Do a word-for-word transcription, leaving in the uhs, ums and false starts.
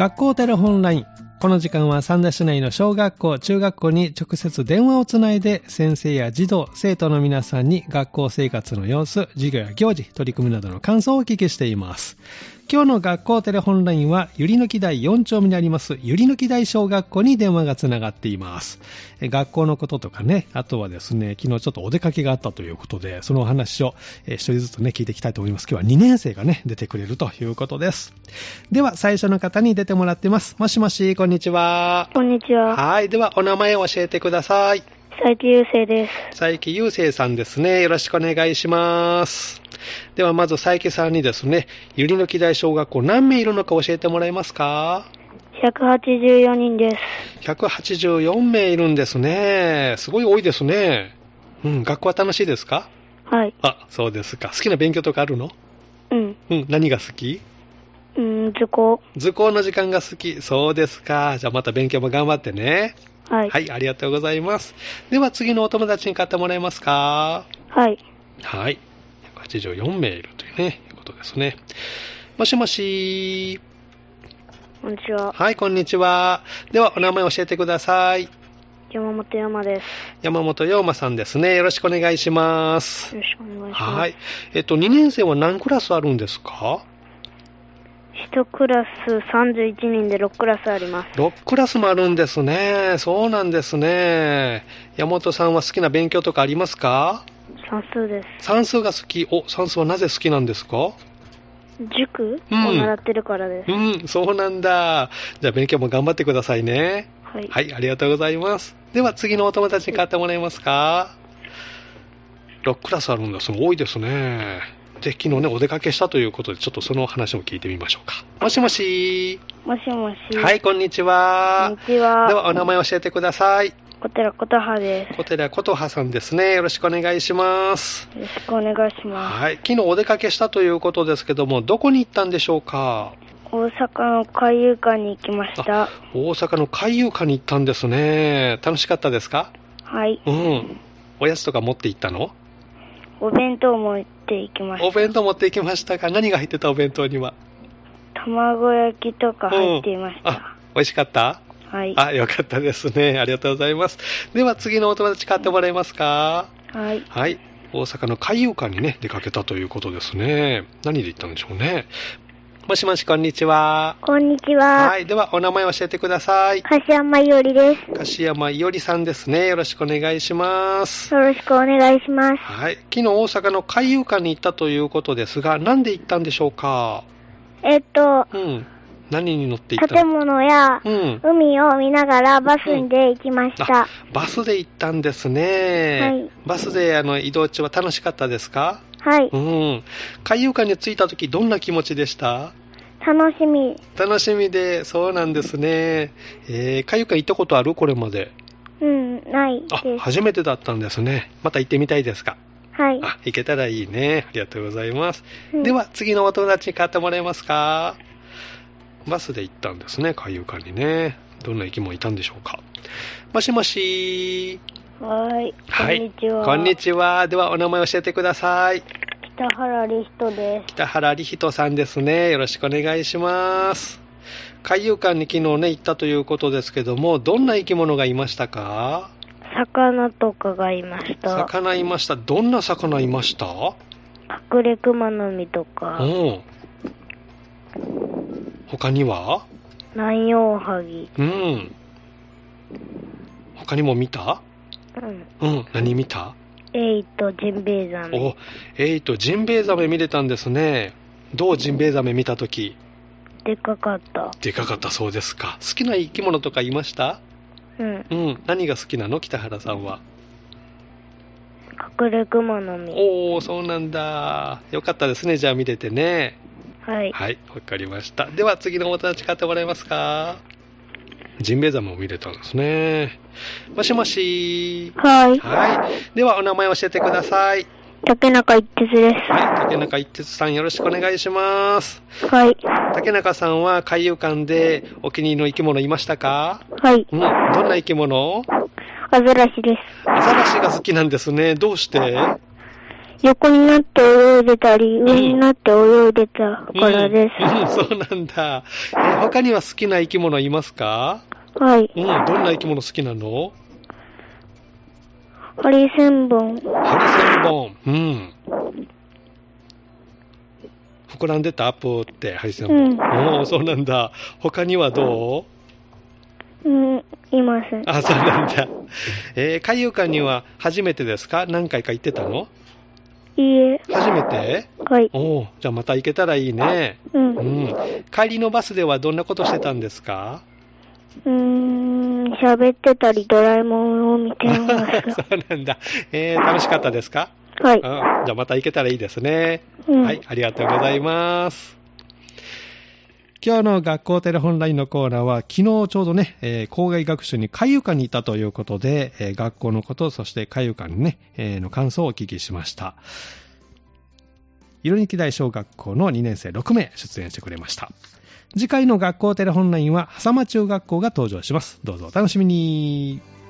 学校テレホンライン。この時間は三田市内の小学校、中学校に直接電話をつないで先生や児童、生徒の皆さんに学校生活の様子、授業や行事、取り組みなどの感想をお聞きしています。今日の学校テレホンラインはゆりのき台よん丁目にありますゆりのき台小学校に電話がつながっています。え学校のこととかね、あとはですね、昨日ちょっとお出かけがあったということで、そのお話をえ一人ずつね聞いていきたいと思います。今日はにねん生がね出てくれるということです。では最初の方に出てもらってます。もしもし、こんにちは。 こんにちは。 はい、ではお名前を教えてください。 佐伯祐生です。 佐伯祐生さんですね。よろしくお願いします。ではまず佐伯さんにですね、ゆりのき台小学校何名いるのか教えてもらえますか？ ひゃくはちじゅうよにんです。 ひゃくはちじゅうよん名いるんですね。すごい多いですね。うん、学校は楽しいですか？ はい。 あ、そうですか。好きな勉強とかあるの？ うん。 うん、何が好き？ うん、図工。 図工の時間が好き。そうですか。じゃあまた勉強も頑張ってね。 はい。 はい、ありがとうございます。では次のお友達に買ってもらえますか？ はい。 はい。ひゃくはちじゅうよん名いるというね、いうことですね。もしもし。 こんにちは。 はい、こんにちは。ではお名前教えてください。 山本山です。 山本陽馬さんですね。よろしくお願いします。 よろしくお願いします。 はい。えっと、にねん生は何クラスあるんですか？ いちクラスさんじゅういちにんでろくクラスあります。 ろくクラスもあるんですね。そうなんですね。山本さんは好きな勉強とかありますか？ 算数です。 算数が好き。お、算数はなぜ好きなんですか？ 塾を習ってるからです。 うん、うん、そうなんだ。じゃあ勉強も頑張ってくださいね。 はい。 はい、ありがとうございます。では次のお友達に買ってもらえますか？ろくクラスあるんだ。すごい多いですね。で、昨日ね、お出かけしたということで、ちょっとその話も聞いてみましょうか。もしもし。 もしもし。 はい、こんにちは。 こんにちは。 では、お名前教えてください。 小寺琴葉です。 小寺琴葉さんですね。よろしくお願いします。 よろしくお願いします。 はい、昨日お出かけしたということですけども、どこに行ったんでしょうか？ 大阪の海遊館に行きました。 大阪の海遊館に行ったんですね。楽しかったですか？ はい。 うん。おやつとか持って行ったの？ お弁当持って行きました。 お弁当持って行きましたか？何が入ってたお弁当には？ 卵焼きとか入っていました。 うん、あ、美味しかった？ はい。 あ、よかったですね。ありがとうございます。では次のお友達買ってもらえますか？ はい。 はい。大阪の海遊館にね、出かけたということですね。何で行ったんでしょうね。もしもし、こんにちは。 こんにちは。 はい。では、お名前を教えてください。 柏山いおりです。 柏山いおりさんですね。よろしくお願いします。 よろしくお願いします。 はい。昨日大阪の海遊館に行ったということですが、なんで行ったんでしょうか？ えっと、 うん。何に乗って行ったの？ 建物や海を見ながらバスで行きました。うん、 あ、バスで行ったんですね。はい。バスであの移動中は楽しかったですか？ はい。 うん。海遊館に着いた時どんな気持ちでした？ 楽しみ。 楽しみで、そうなんですね。えー、海遊館行ったことある？これまで。 うん、ないです。 あ、初めてだったんですね。また行ってみたいですか？ はい。 あ、行けたらいいね。ありがとうございます。うん、では、次のお友達に買ってもらえますか？バスで行ったんですね、海遊館にね。どんな生き物いたんでしょうか？もしもし。 はい。こんにちは。 こんにちは。では、お名前教えてください。 北原理人です。 北原理人さんですね。よろしくお願いします。海遊館に昨日ね、行ったということですけども、どんな生き物がいましたか？ 魚とかがいました。 魚いました。どんな魚いました？ 隠れ熊の実とか。 うん。他には？ 南洋ハギ。 うん。他にも見た？うん。うん。何見た？ エイとジンベエザメ。 お、エイとジンベエザメ見れたんですね。どうジンベエザメ見たとき？ でかかった。でかかったそうですか。好きな生き物とかいました？ うん。 うん。何が好きなの？北原さんは。 隠れ熊の実。 おー、そうなんだ。よかったですね。じゃあ見れてね。 はい。 はい、わかりました。では次のお友達買ってもらえますか？ジンベエザメも見れたんですね。もしもし。 はい。 はい。ではお名前教えてください。 竹中一徹です。 はい、竹中一徹さんよろしくお願いします。 はい。 竹中さんは海遊館でお気に入りの生き物いましたか？ はい。 うん、どんな生き物？ アザラシです。 アザラシが好きなんですね。どうして？ 横になって泳いでたり、上になって泳いでたからです。 うんうん、そうなんだ。えー、他には好きな生き物いますか？ はい。 うん、どんな生き物好きなの？ ハリセンボン。 ハリセンボン。うん。膨らんでたアップってハリセンボン。うん、おー、そうなんだ。他にはどう？うん、いません。 あ、そうなんだ。えー、海遊館には初めてですか？何回か行ってたの？ いいえ。 初めて？ はい。 おー、じゃあまた行けたらいいね。 うん。 うん。帰りのバスではどんなことしてたんですか？ うーん、喋ってたりドラえもんを見てました。 そうなんだ。えー、楽しかったですか？ はい。 うん、じゃあまた行けたらいいですね。 うん、 はい、ありがとうございます。今日の学校テレホンラインのコーナーは、昨日ちょうどね、えー、校外学習に海遊館にいたということで、えー、学校のこと、そして海遊館のね、えー、の感想をお聞きしました。色日大小学校のにねん生ろくめい出演してくれました。次回の学校テレホンラインは、狭間中学校が登場します。どうぞお楽しみに。